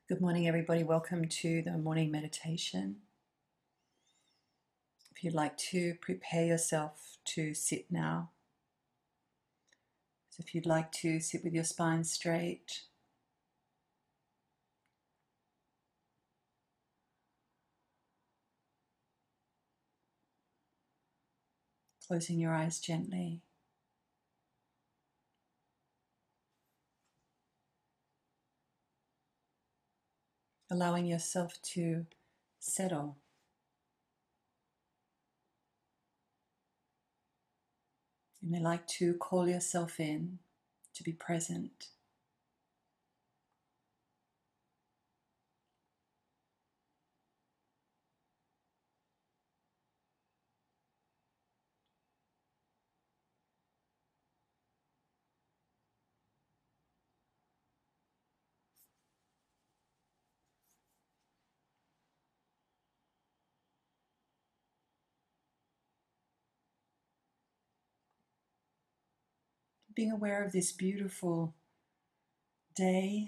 Good morning, everybody. Welcome to the morning meditation. If you'd like to prepare yourself to sit now, so if you'd like to sit with your spine straight, closing your eyes gently, allowing yourself to settle. You may like to call yourself in to be present. Being aware of this beautiful day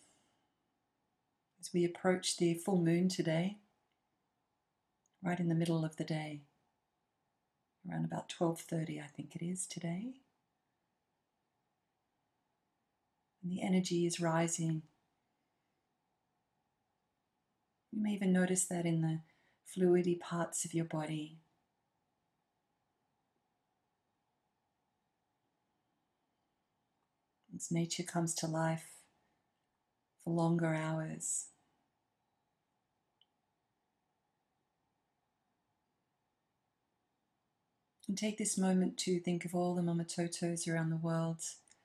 as we approach the full moon today, right in the middle of the day, around about 12:30, I think it is today. And the energy is rising. You may even notice that in the fluidy parts of your body. As nature comes to life for longer hours. And take this moment to think of all the Mama Totos around the world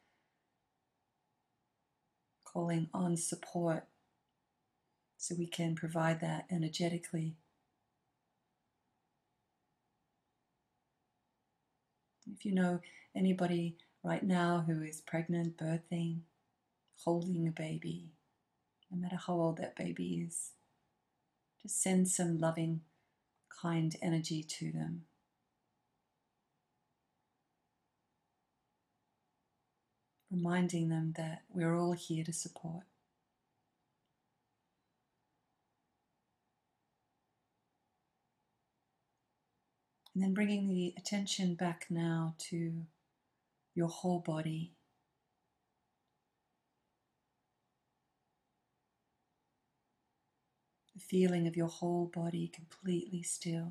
calling on support so we can provide that energetically. If you know anybody right now who is pregnant, birthing, holding a baby, no matter how old that baby is, just send some loving, kind energy to them. Reminding them that we're all here to support. And then bringing the attention back now to your whole body. The feeling of your whole body completely still.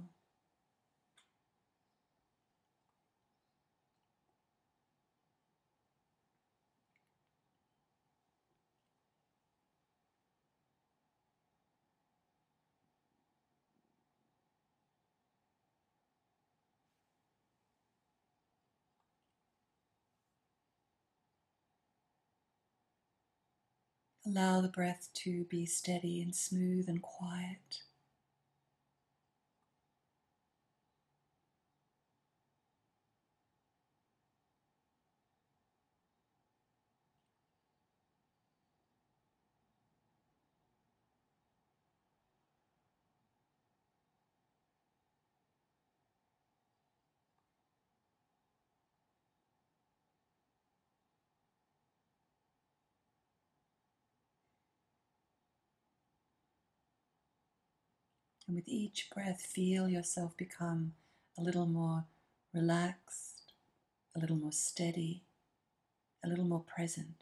Allow the breath to be steady and smooth and quiet. And with each breath, feel yourself become a little more relaxed, a little more steady, a little more present.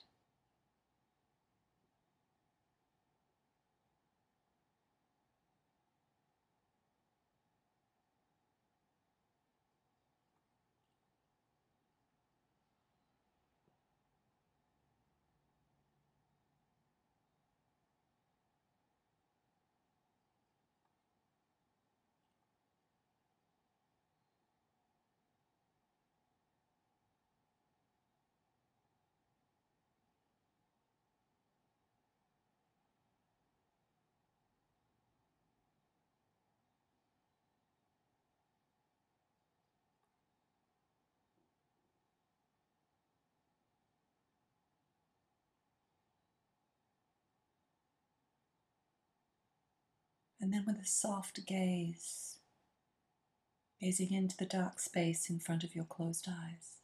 And then with a soft gaze, gazing into the dark space in front of your closed eyes.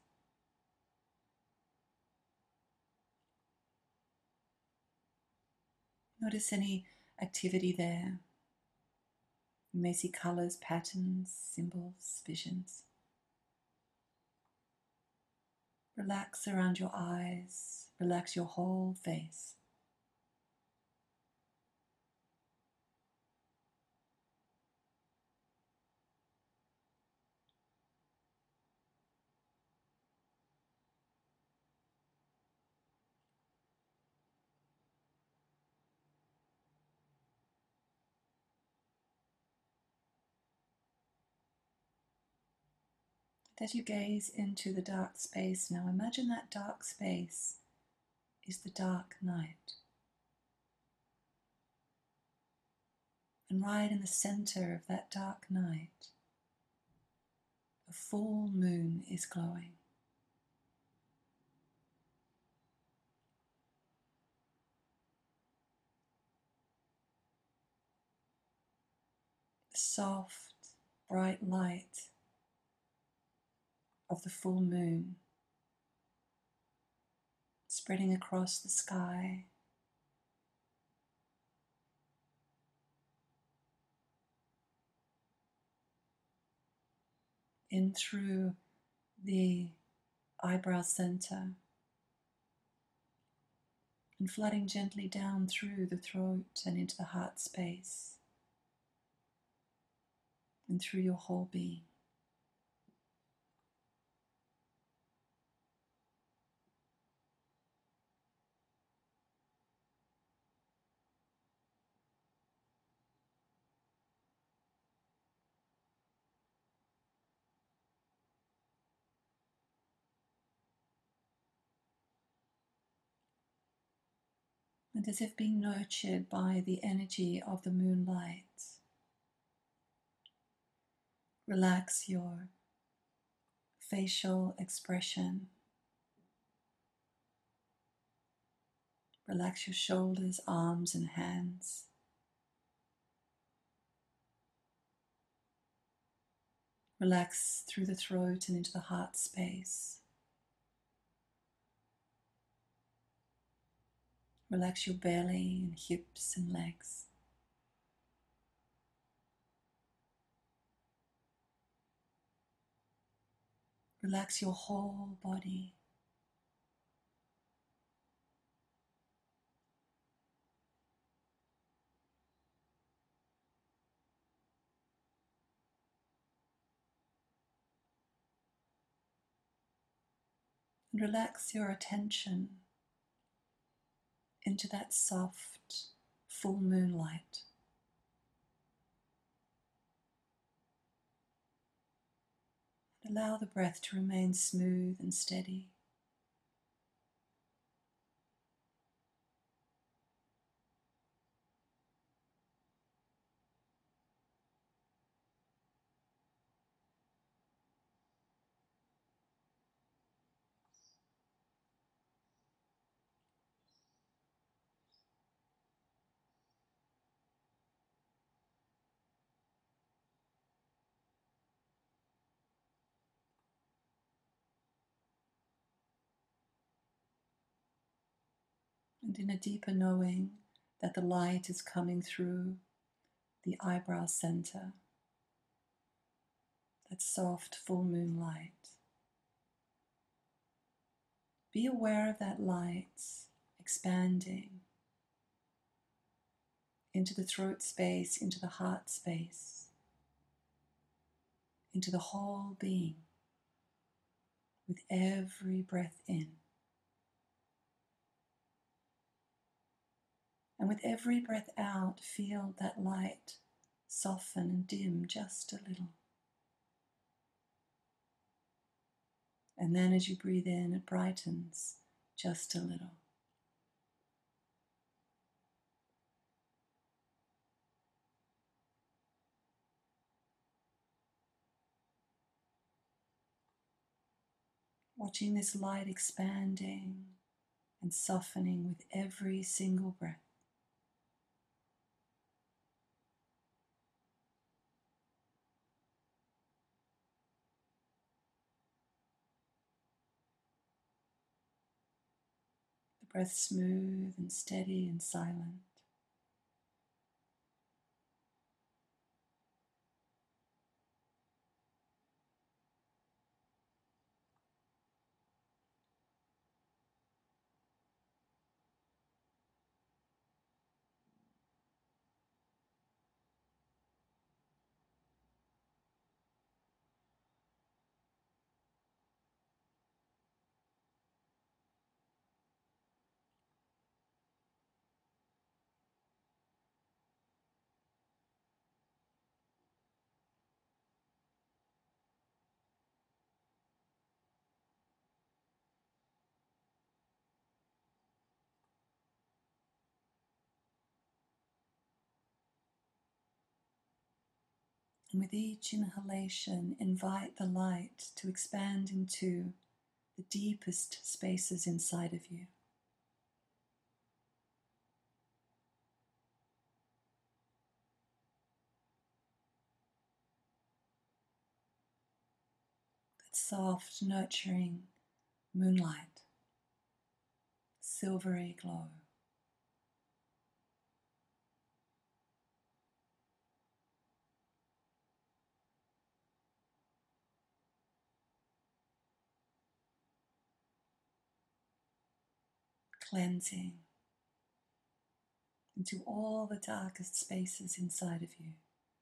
Notice any activity there. You may see colors, patterns, symbols, visions. Relax around your eyes, relax your whole face. As you gaze into the dark space now, imagine that dark space is the dark night. And right in the center of that dark night, a full moon is glowing. The soft, bright light of the full moon spreading across the sky, in through the eyebrow center, and flooding gently down through the throat and into the heart space, and through your whole being. And as if being nurtured by the energy of the moonlight, relax your facial expression. Relax your shoulders, arms, and hands. Relax through the throat and into the heart space. Relax your belly and hips and legs. Relax your whole body. And relax your attention into that soft, full moonlight. Allow the breath to remain smooth and steady. And in a deeper knowing that the light is coming through the eyebrow center, that soft full moonlight. Be aware of that light expanding into the throat space, into the heart space, into the whole being with every breath in. And with every breath out, feel that light soften and dim just a little. And then as you breathe in, it brightens just a little. Watching this light expanding and softening with every single breath. The breath smooth and steady and silent. And with each inhalation, invite the light to expand into the deepest spaces inside of you. That soft, nurturing moonlight, silvery glow. Cleansing into all the darkest spaces inside of you.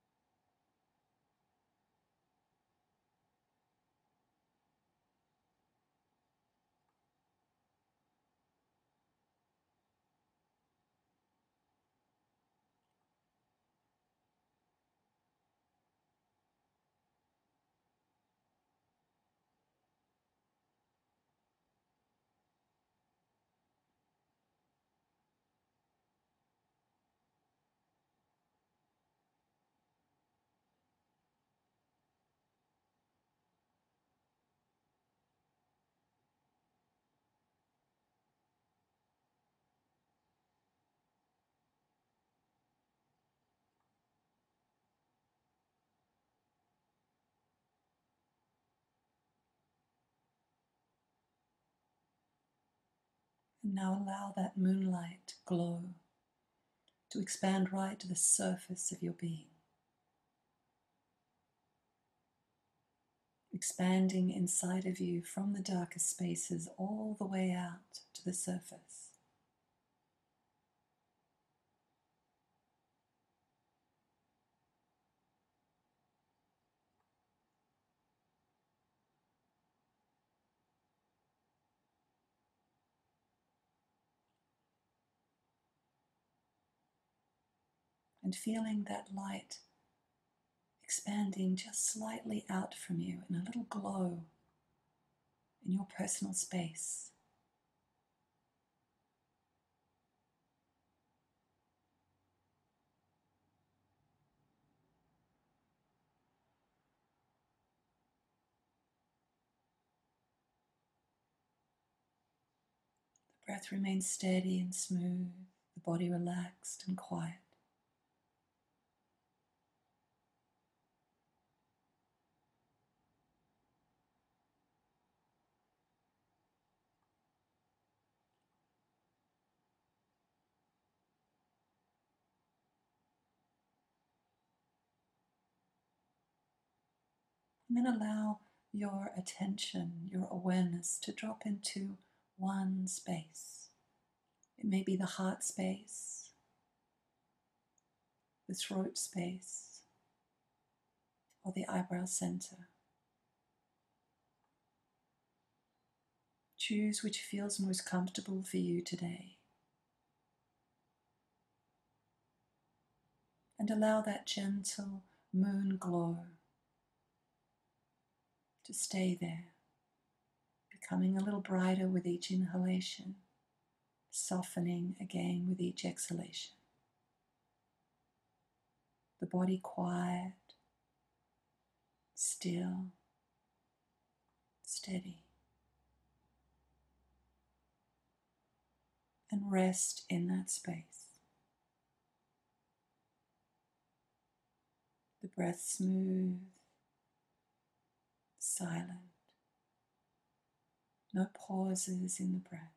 And now allow that moonlight glow to expand right to the surface of your being, expanding inside of you from the darkest spaces all the way out to the surface. And feeling that light expanding just slightly out from you in a little glow in your personal space. The breath remains steady and smooth, the body relaxed and quiet. And then allow your attention, your awareness to drop into one space. It may be the heart space, the throat space, or the eyebrow center. Choose which feels most comfortable for you today. And allow that gentle moon glow to stay there, becoming a little brighter with each inhalation, softening again with each exhalation. The body quiet, still, steady. And rest in that space. The breath smooth, silent. No pauses in the breath.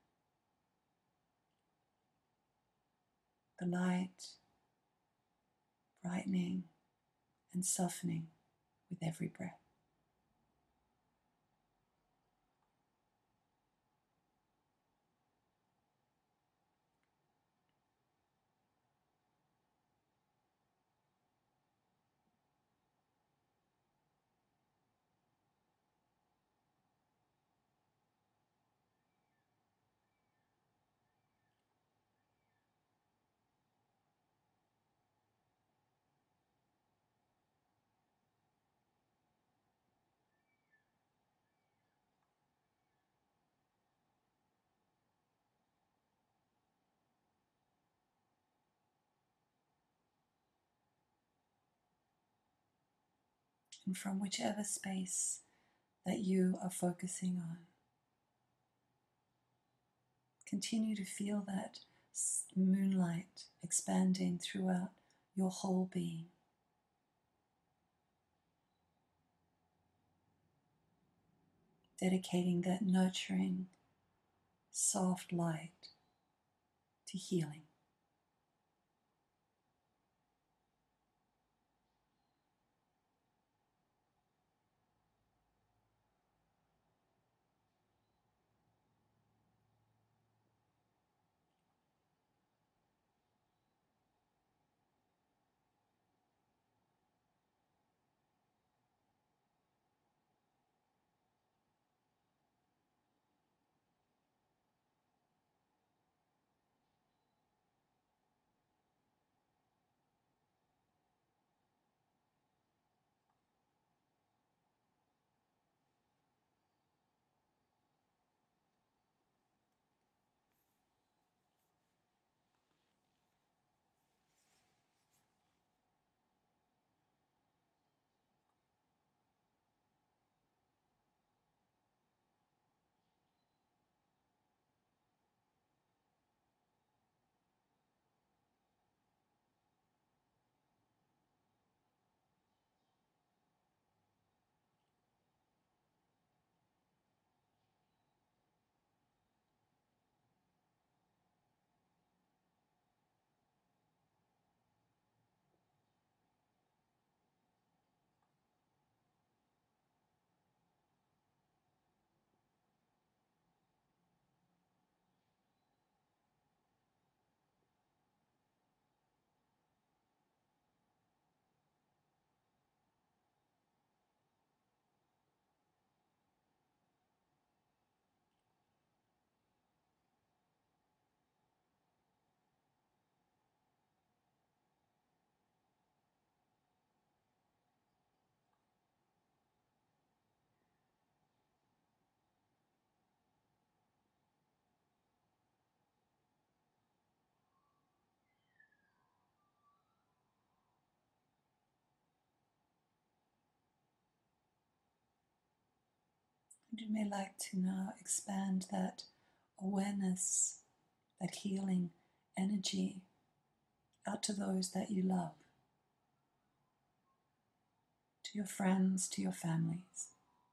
The light brightening and softening with every breath. And from whichever space that you are focusing on, continue to feel that moonlight expanding throughout your whole being. Dedicating that nurturing, soft light to healing. And you may like to now expand that awareness, that healing energy out to those that you love, to your friends, to your families.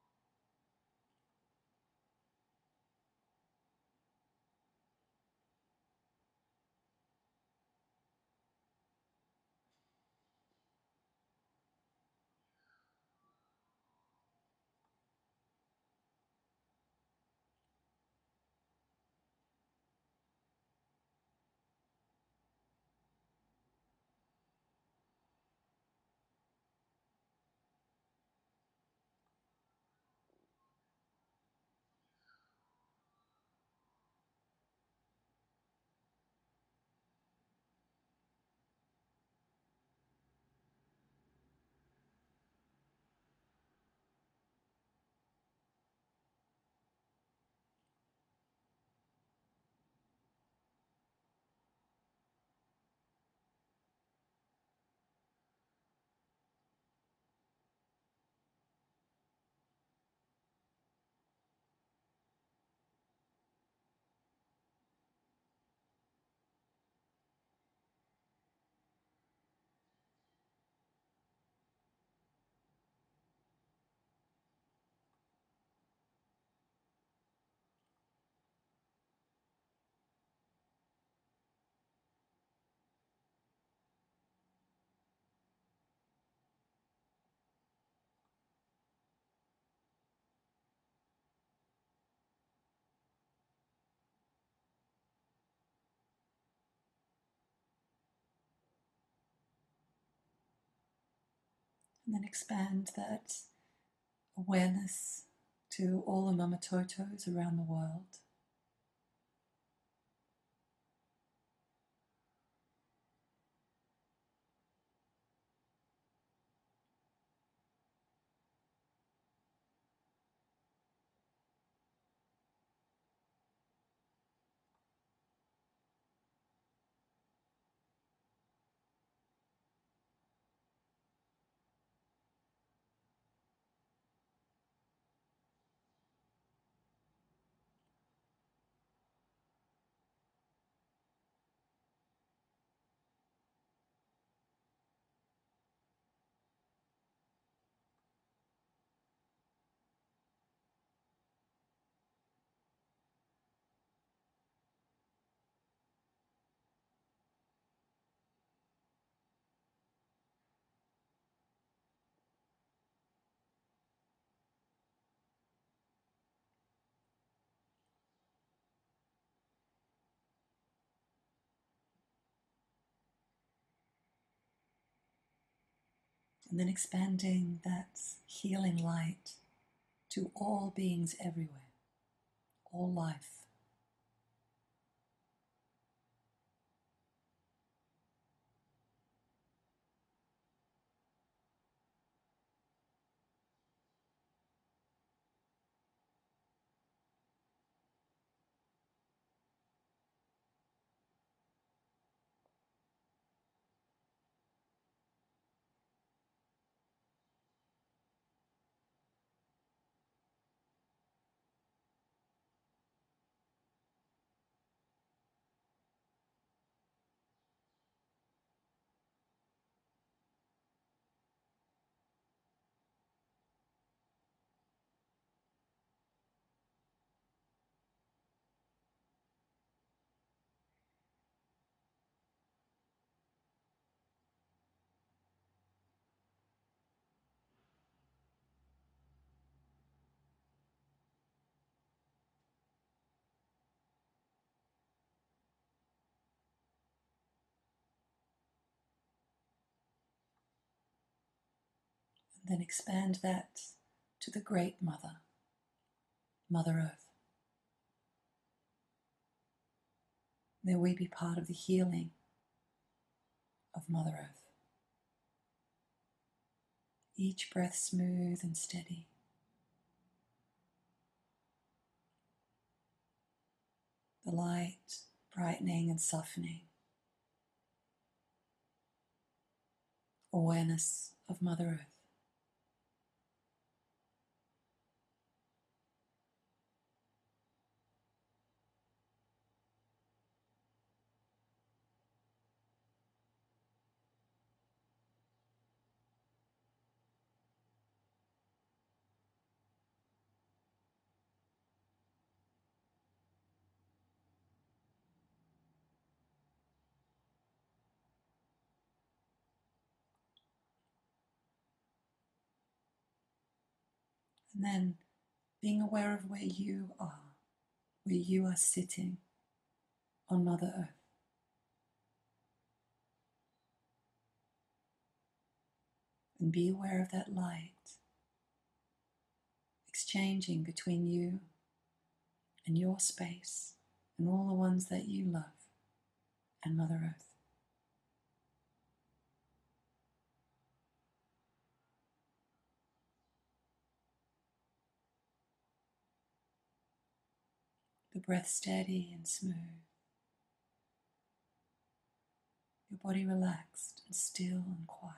And then expand that awareness to all the Mamatotos around the world. And then expanding that healing light to all beings everywhere, all life. And then expand that to the Great Mother, Mother Earth. May we be part of the healing of Mother Earth. Each breath smooth and steady. The light brightening and softening. Awareness of Mother Earth. And then being aware of where you are sitting on Mother Earth. And be aware of that light exchanging between you and your space and all the ones that you love and Mother Earth. The breath steady and smooth. Your body relaxed and still and quiet.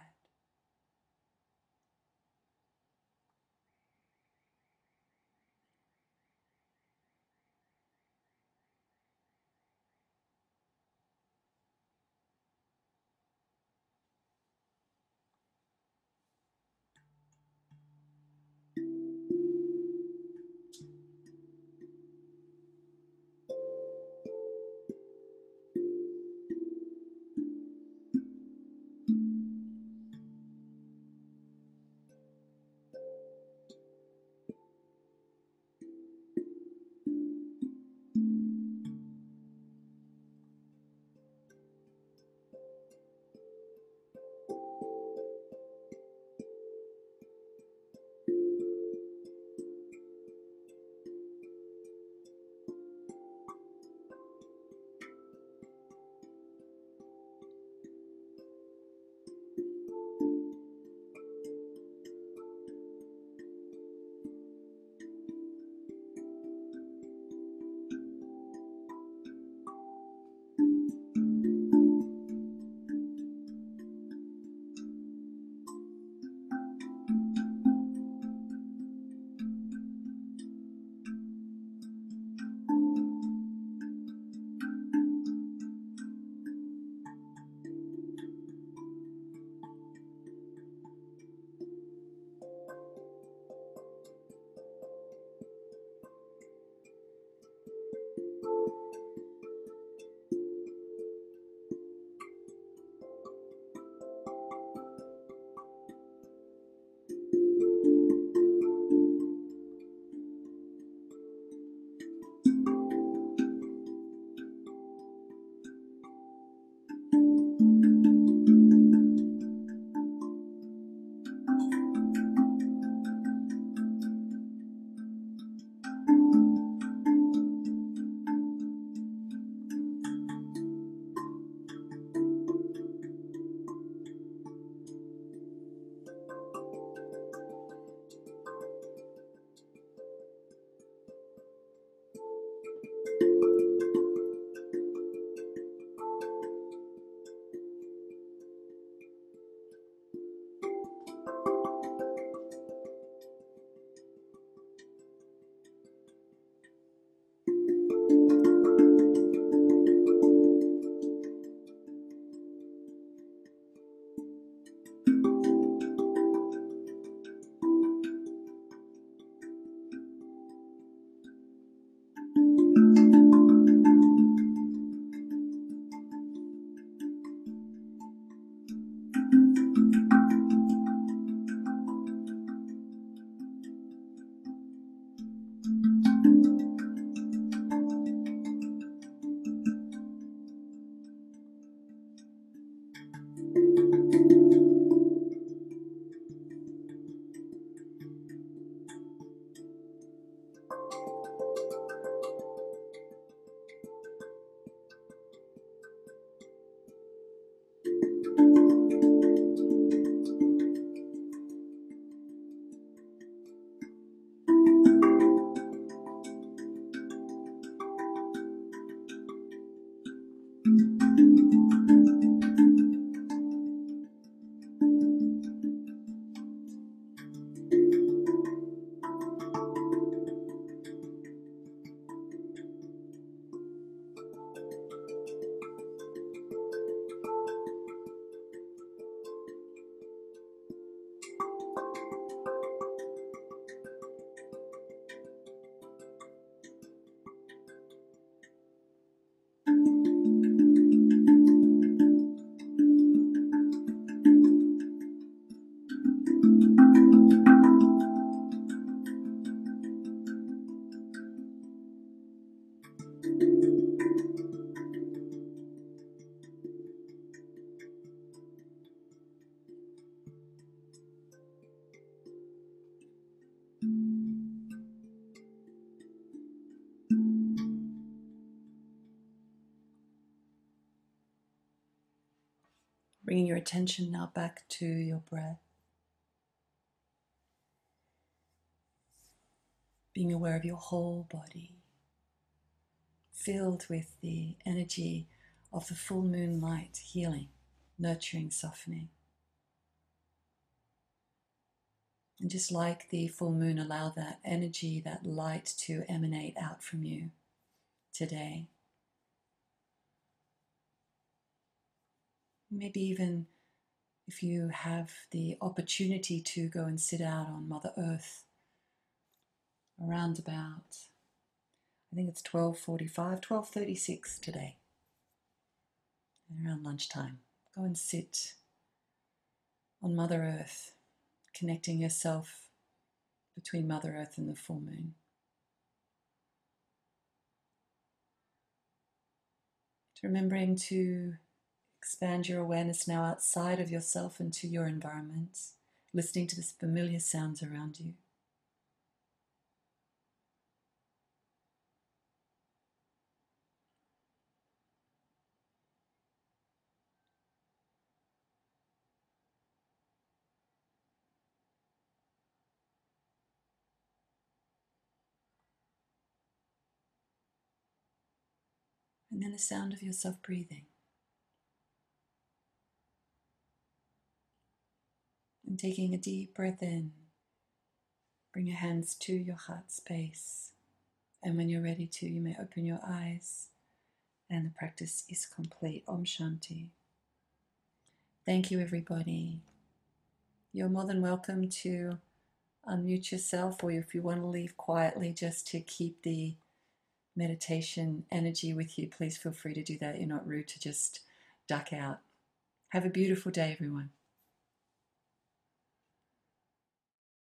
Bringing your attention now back to your breath. Being aware of your whole body, filled with the energy of the full moon light, healing, nurturing, softening. And just like the full moon, allow that energy, that light to emanate out from you today. Maybe even if you have the opportunity to go and sit out on Mother Earth around about, I think it's 12:45, 12:36 today, around lunchtime. Go and sit on Mother Earth, connecting yourself between Mother Earth and the full moon. Remembering to expand your awareness now outside of yourself into your environment, listening to the familiar sounds around you. And then the sound of yourself breathing. And taking a deep breath in, bring your hands to your heart space. And when you're ready to, you may open your eyes. And the practice is complete. Om Shanti. Thank you, everybody. You're more than welcome to unmute yourself, or if you want to leave quietly just to keep the meditation energy with you, please feel free to do that. You're not rude to just duck out. Have a beautiful day, everyone.